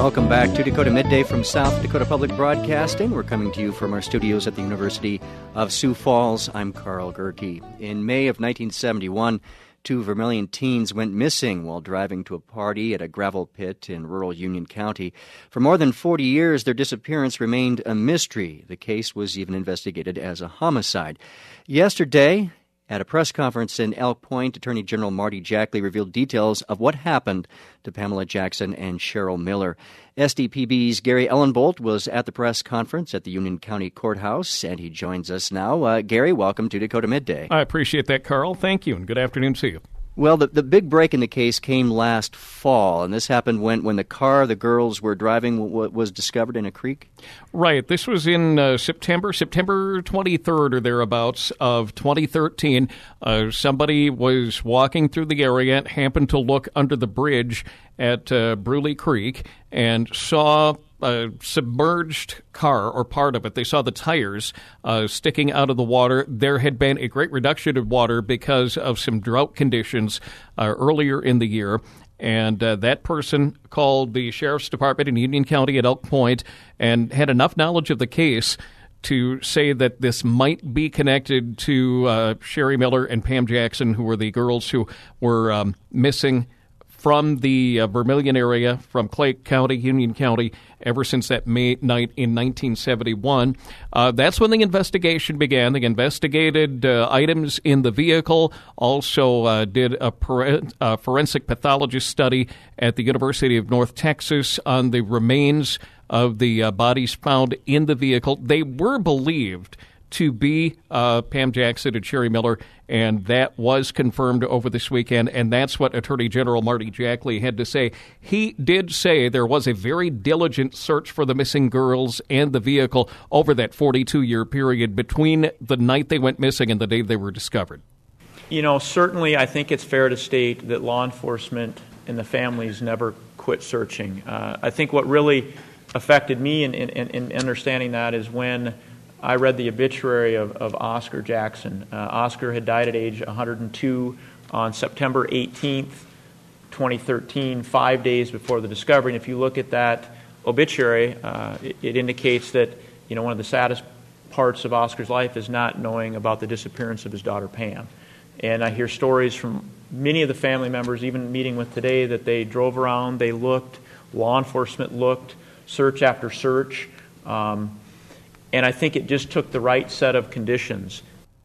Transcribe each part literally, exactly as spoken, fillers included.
Welcome back to Dakota Midday from South Dakota Public Broadcasting. We're coming to you from our studios at the University of Sioux Falls. I'm Carl Gerke. In May of nineteen seventy-one, two Vermilion teens went missing while driving to a party at a gravel pit in rural Union County. For more than forty years, their disappearance remained a mystery. The case was even investigated as a homicide. Yesterday, at a press conference in Elk Point, Attorney General Marty Jackley revealed details of what happened to Pamela Jackson and Cheryl Miller. S D P B's Gary Ellenbolt was at the press conference at the Union County Courthouse, and he joins us now. Uh, Gary, welcome to Dakota Midday. I appreciate that, Carl. Thank you, and good afternoon to you. Well, the, the big break in the case came last fall, and this happened when, when the car the girls were driving w- was discovered in a creek? Right. This was in uh, September, September twenty-third or thereabouts of twenty thirteen. Uh, somebody was walking through the area, happened to look under the bridge at uh, Bruley Creek, and saw a submerged car, or part of it. They saw the tires uh, sticking out of the water. There had been a great reduction of water because of some drought conditions uh, earlier in the year. And uh, that person called the Sheriff's Department in Union County at Elk Point and had enough knowledge of the case to say that this might be connected to uh, Sherry Miller and Pam Jackson, who were the girls who were um, missing from the uh, Vermilion area, from Clay County, Union County, ever since that May night in nineteen seventy-one. Uh, that's when the investigation began. They investigated uh, items in the vehicle, also uh, did a, per- a forensic pathologist study at the University of North Texas on the remains of the uh, bodies found in the vehicle. They were believed to be uh, Pam Jackson and Sherry Miller, and that was confirmed over this weekend, and that's what Attorney General Marty Jackley had to say. He did say there was a very diligent search for the missing girls and the vehicle over that forty-two-year period between the night they went missing and the day they were discovered. You know, certainly I think it's fair to state that law enforcement and the families never quit searching. Uh, I think what really affected me in, in, in understanding that is when I read the obituary of, of Oscar Jackson. Uh, Oscar had died at age one hundred two on September eighteenth, twenty thirteen, five days before the discovery. And if you look at that obituary, uh, it, it indicates that, you know, one of the saddest parts of Oscar's life is not knowing about the disappearance of his daughter Pam. And I hear stories from many of the family members, even meeting with today, that they drove around, they looked, law enforcement looked, search after search. Um, And I think it just took the right set of conditions.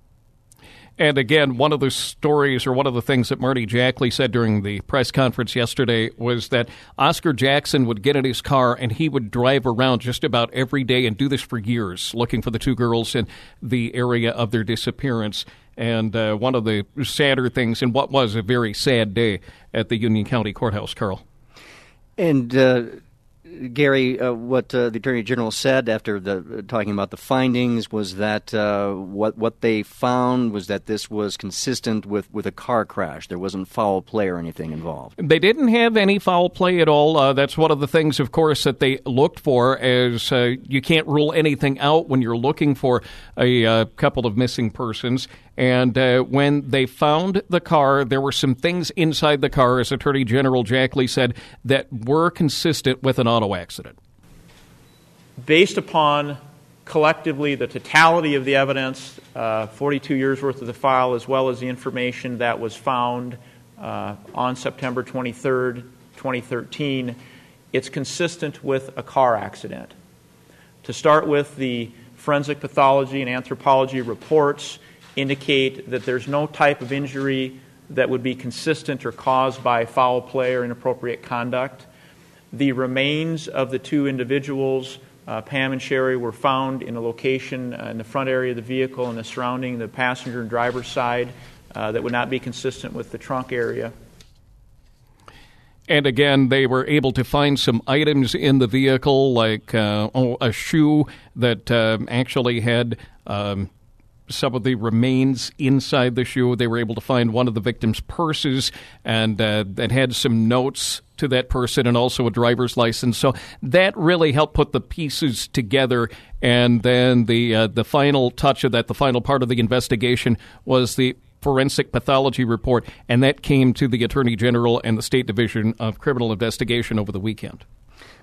And again, one of the stories or one of the things that Marty Jackley said during the press conference yesterday was that Oscar Jackson would get in his car and he would drive around just about every day and do this for years, looking for the two girls in the area of their disappearance. And uh, one of the sadder things in what was a very sad day at the Union County Courthouse, Carl. And uh Gary, uh, what uh, the Attorney General said after the uh, talking about the findings was that uh, what what they found was that this was consistent with, with a car crash. There wasn't foul play or anything involved. They didn't have any foul play at all. Uh, that's one of the things, of course, that they looked for, as uh, you can't rule anything out when you're looking for a uh, couple of missing persons. And uh, when they found the car, there were some things inside the car, as Attorney General Jackley said, that were consistent with an auto accident. Based upon collectively the totality of the evidence, uh, forty-two years worth of the file, as well as the information that was found uh, on September twenty-third, twenty thirteen, it's consistent with a car accident. To start with, the forensic pathology and anthropology reports indicate that there's no type of injury that would be consistent or caused by foul play or inappropriate conduct. The remains of the two individuals, uh, Pam and Sherry, were found in a location uh, in the front area of the vehicle and the surrounding the passenger and driver's side uh, that would not be consistent with the trunk area. And again, they were able to find some items in the vehicle, like uh, oh, a shoe that uh, actually had Um, some of the remains inside the shoe. They were able to find one of the victim's purses and uh, that had some notes to that person and also a driver's license. So that really helped put the pieces together. And then the uh, the final touch of that, the final part of the investigation, was the forensic pathology report, and that came to the Attorney General and the State Division of Criminal Investigation over the weekend.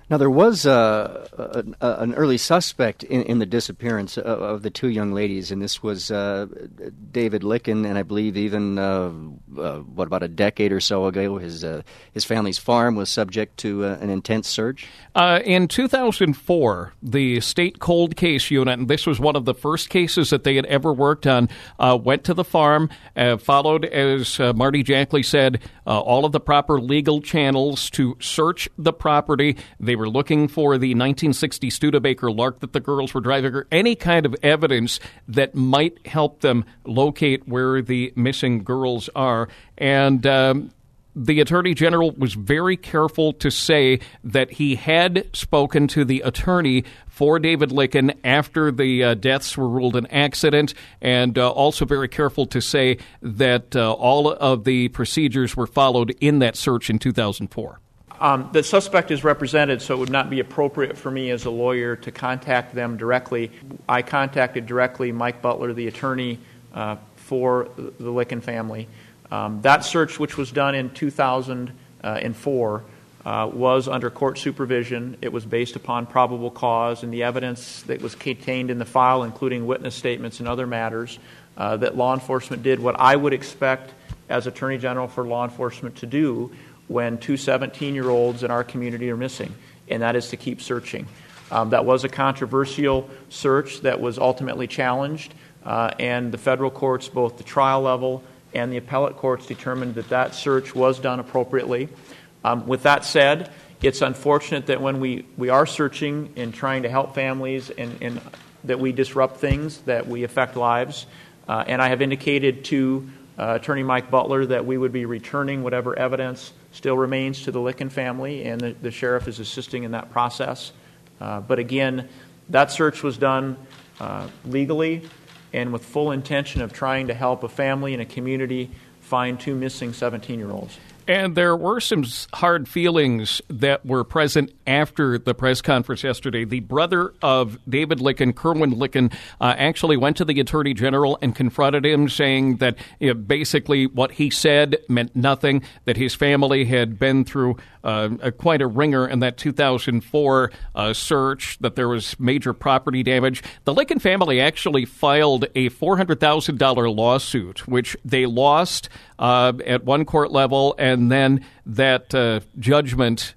Now, there was uh, a, a, an early suspect in, in the disappearance of, of the two young ladies, and this was uh, David Licken, and I believe even, uh, uh, what, about a decade or so ago, his uh, his family's farm was subject to uh, an intense search? Uh, in two thousand four, the State Cold Case Unit, and this was one of the first cases that they had ever worked on, uh, went to the farm, uh, followed, as uh, Marty Jackley said, uh, all of the proper legal channels to search the property. They were looking for the nineteen sixty Studebaker Lark that the girls were driving, or any kind of evidence that might help them locate where the missing girls are. And um, the Attorney General was very careful to say that he had spoken to the attorney for David Licken after the uh, deaths were ruled an accident, and uh, also very careful to say that uh, all of the procedures were followed in that search in two thousand four. Um, the suspect is represented, so it would not be appropriate for me as a lawyer to contact them directly. I contacted directly Mike Butler, the attorney uh, for the Licken family. Um, that search, which was done in two thousand four, uh, was under court supervision. It was based upon probable cause and the evidence that was contained in the file, including witness statements and other matters, uh, that law enforcement did what I would expect as Attorney General for law enforcement to do when two seventeen-year-olds in our community are missing, and that is to keep searching. Um, that was a controversial search that was ultimately challenged, uh, and the federal courts, both the trial level and the appellate courts, determined that that search was done appropriately. Um, with that said, it's unfortunate that when we, we are searching and trying to help families and, and that we disrupt things, that we affect lives. Uh, and I have indicated to uh, Attorney Mike Butler that we would be returning whatever evidence still remains to the Licken family, and the, the sheriff is assisting in that process. Uh, but again, that search was done uh, legally and with full intention of trying to help a family and a community find two missing seventeen-year-olds. And there were some hard feelings that were present after the press conference yesterday. The brother of David Licken, Kerwin Licken, uh, actually went to the Attorney General and confronted him, saying that you know, basically what he said meant nothing, that his family had been through uh, a, quite a ringer in that two thousand four uh, search, that there was major property damage. The Licken family actually filed a four hundred thousand dollars lawsuit, which they lost uh, at one court level, and And then that uh, judgment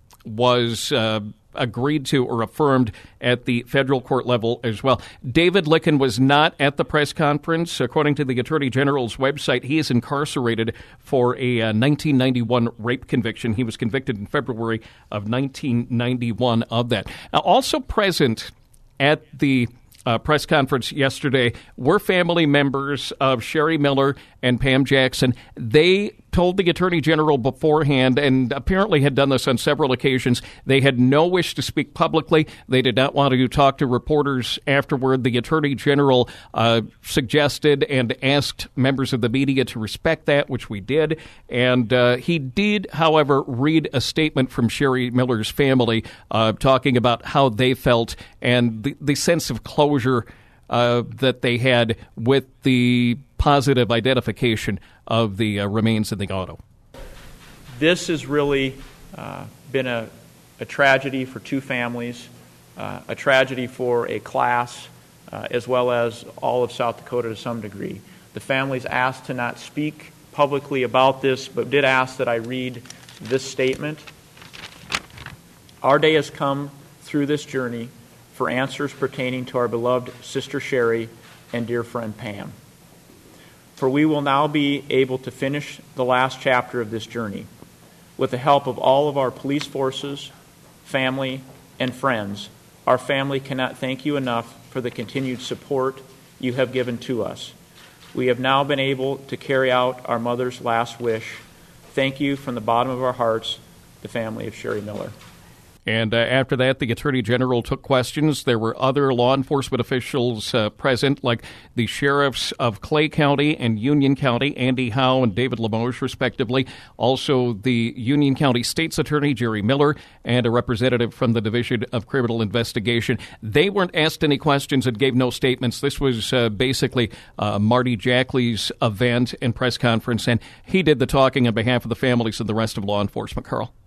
was uh, agreed to or affirmed at the federal court level as well. David Licken was not at the press conference. According to the Attorney General's website, he is incarcerated for a uh, nineteen ninety-one rape conviction. He was convicted in February of nineteen ninety-one of that. Now, also present at the Uh, press conference yesterday were family members of Sherry Miller and Pam Jackson. They told the Attorney General beforehand, and apparently had done this on several occasions, they had no wish to speak publicly. They did not want to talk to reporters afterward. The Attorney General uh, suggested and asked members of the media to respect that, which we did. And uh, he did, however, read a statement from Sherry Miller's family uh, talking about how they felt and the, the sense of closure uh, that they had with the positive identification of the uh, remains in the auto. This has really uh, been a, a tragedy for two families, uh, a tragedy for a class, uh, as well as all of South Dakota to some degree. The families asked to not speak publicly about this, but did ask that I read this statement. Our day has come through this journey for answers pertaining to our beloved sister Sherry and dear friend Pam. For we will now be able to finish the last chapter of this journey. With the help of all of our police forces, family, and friends, our family cannot thank you enough for the continued support you have given to us. We have now been able to carry out our mother's last wish. Thank you from the bottom of our hearts, the family of Sherry Miller. And uh, after that, the Attorney General took questions. There were other law enforcement officials uh, present, like the sheriffs of Clay County and Union County, Andy Howe and David Limoges, respectively. Also, the Union County State's Attorney, Jerry Miller, and a representative from the Division of Criminal Investigation. They weren't asked any questions and gave no statements. This was uh, basically uh, Marty Jackley's event and press conference, and he did the talking on behalf of the families and the rest of law enforcement, Carl.